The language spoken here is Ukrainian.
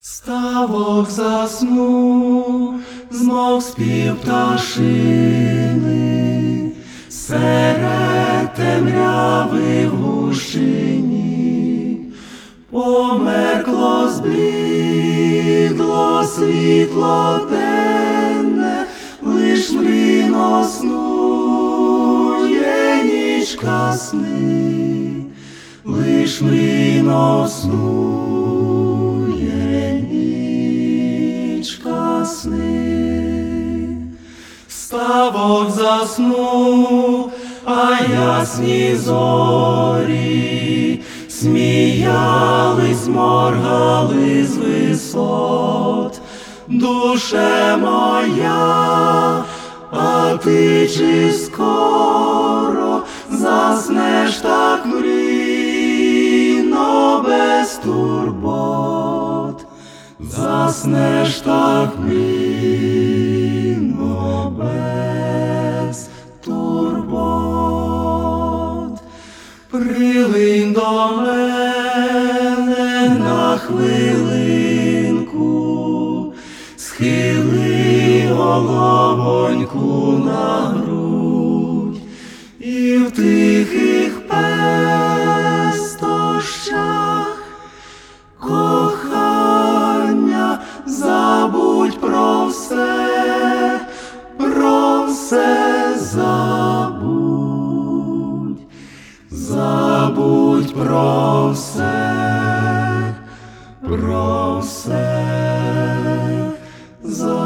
Ставок заснув, змовк спів пташини, серед темряви в гущині. Померкло, зблідло світло денне, лиш мрійно снує нічка сни, лиш мрійно снує нічка сни. Ставок заснув, а ясні зорі сміялись, моргали з висот. Душе моя, а ти чи скоро заснеш так мрійно без турбот? Заснеш так мрійно без турбот. Прилинь до мене на хвилинку, схили головоньку на грудь, і в тихих пестощах кохання забудь про все забудь. Забудь про все забудь.